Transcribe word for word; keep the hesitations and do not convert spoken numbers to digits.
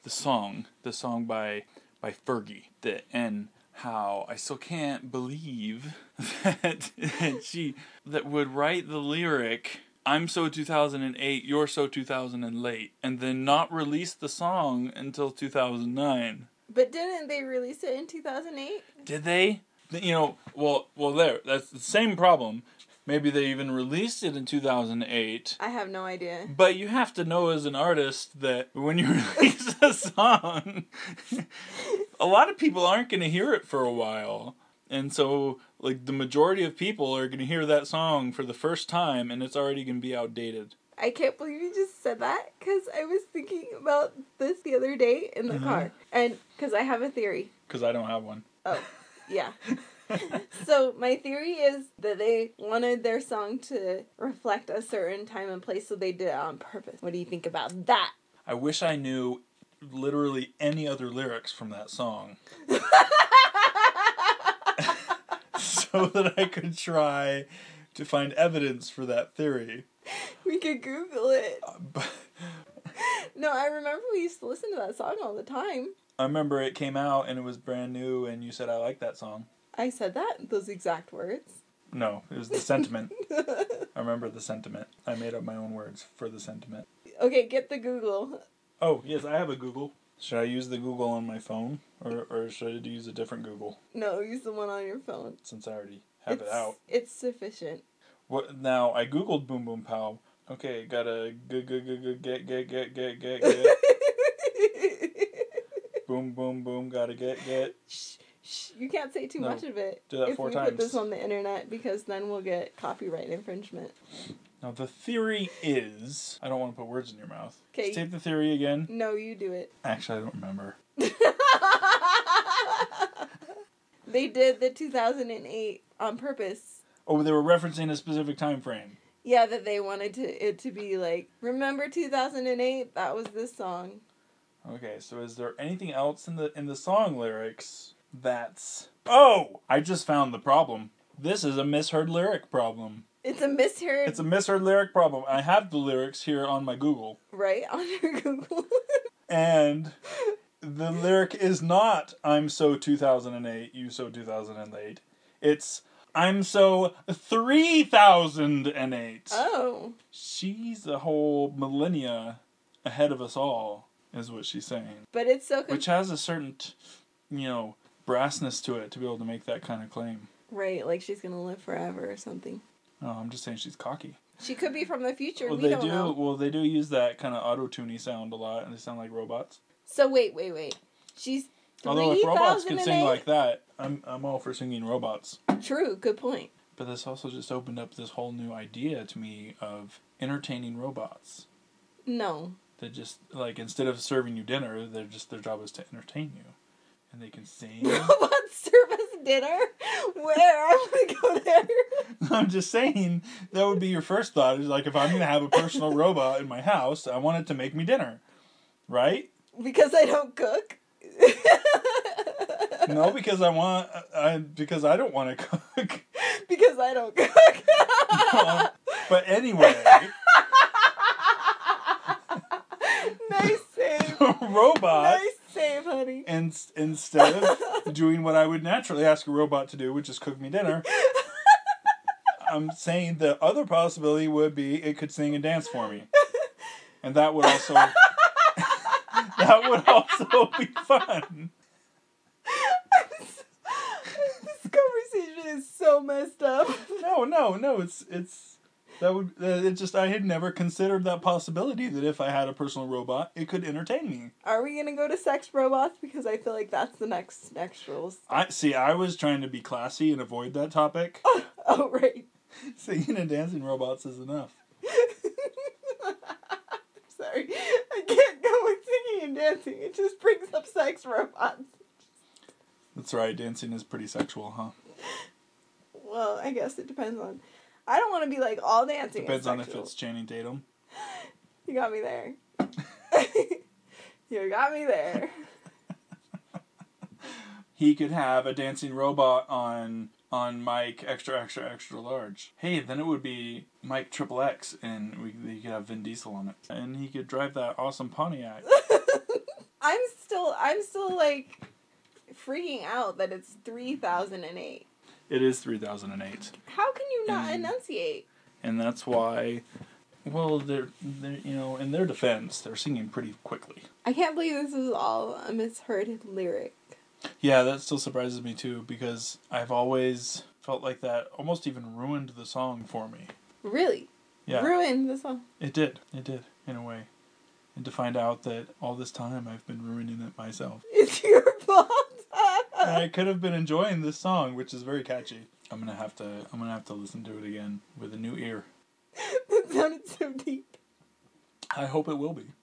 the song, the song by by Fergie, the and how I still can't believe that she that would write the lyric, I'm so two thousand eight, you're so two thousand late, and then not release the song until two thousand nine. But didn't they release it in two thousand eight? Did they? You know, well, well, there. That's the same problem. Maybe they even released it in two thousand eight. I have no idea. But you have to know as an artist that when you release a song, a lot of people aren't going to hear it for a while. And so, like, the majority of people are going to hear that song for the first time, and it's already going to be outdated. I can't believe you just said that, because I was thinking about this the other day in the mm-hmm. car. And, because I have a theory. Because I don't have one. Oh, yeah. So, my theory is that they wanted their song to reflect a certain time and place, so they did it on purpose. What do you think about that? I wish I knew literally any other lyrics from that song. So that I could try to find evidence for that theory. We could Google it. Uh, but no, I remember we used to listen to that song all the time. I remember it came out and it was brand new and you said, I like that song. I said that? Those exact words? No, it was the sentiment. I remember the sentiment. I made up my own words for the sentiment. Okay, get the Google. Oh, yes, I have a Google. Should I use the Google on my phone? Or or should I use a different Google? No, use the one on your phone. Since I already have it's, it out. It's sufficient. What now? I Googled Boom Boom Pow. Okay, gotta g g g g get get get get get get. Boom boom boom. Gotta get get. Shh, shh. You can't say too no, much of it. Do that if four we times. Put this on the internet, because then we'll get copyright infringement. Now the theory is, I don't want to put words in your mouth. Okay. State the theory again. No, you do it. Actually, I don't remember. They did the two thousand eight on purpose. Oh, they were referencing a specific time frame. Yeah, that they wanted to it to be like, remember two thousand eight? That was this song. Okay, so is there anything else in the in the song lyrics that's... Oh! I just found the problem. This is a misheard lyric problem. It's a misheard... It's a misheard lyric problem. I have the lyrics here on my Google. Right, on your Google. And the lyric is not, I'm so two thousand eight, you so two thousand eight. It's, I'm so three thousand eight. Oh. She's a whole millennia ahead of us all, is what she's saying. But it's so... Which has a certain, t- you know, brassness to it to be able to make that kind of claim. Right, like she's going to live forever or something. No, I'm just saying she's cocky. She could be from the future, well, we they don't do, know. Well, they do use that kind of auto-tuney sound a lot, and they sound like robots. So wait, wait, wait. She's Although if robots can sing like that, I'm I'm all for singing robots. True, good point. But this also just opened up this whole new idea to me of entertaining robots. No. They just, like, instead of serving you dinner, they're just, their job is to entertain you. And they can sing. Robots serve us dinner? Where? I'm gonna go there. I'm just saying, that would be your first thought. Is like, if I'm gonna have a personal robot in my house, I want it to make me dinner. Right? Because I don't cook? No, because I want, I because I don't want to cook. Because I don't cook. No, but anyway. Nice save. Robot. Nice save, honey. And instead of doing what I would naturally ask a robot to do, which is cook me dinner, I'm saying the other possibility would be it could sing and dance for me. And that would also that would also be fun. This conversation is so messed up. No, no, no. It's it's that would uh, it just I had never considered that possibility that if I had a personal robot, it could entertain me. Are we gonna go to sex robots? Because I feel like that's the next next rules. I see. I was trying to be classy and avoid that topic. Oh, oh right. Singing and dancing robots is enough. Sorry, I can't go with singing and dancing. It just brings up sex robots. That's right. Dancing is pretty sexual, huh? Well, I guess it depends on. I don't want to be like all dancing. Depends on if it's Channing Tatum. You got me there. You got me there. He could have a dancing robot on on Mike extra extra extra large. Hey, then it would be Mike triple X, and we he could have Vin Diesel on it, and he could drive that awesome Pontiac. I'm still, I'm still like freaking out that it's three thousand eight. It is three thousand eight. How can you not and, enunciate? And that's why, well, they're, they're, you know, in their defense, they're singing pretty quickly. I can't believe this is all a misheard lyric. Yeah, that still surprises me too, because I've always felt like that almost even ruined the song for me. Really? Yeah. Ruined the song? It did. It did, in a way. And to find out that all this time I've been ruining it myself. It's your fault. And I could have been enjoying this song, which is very catchy. I'm gonna have to. I'm gonna have to listen to it again with a new ear. That sounded so deep. I hope it will be.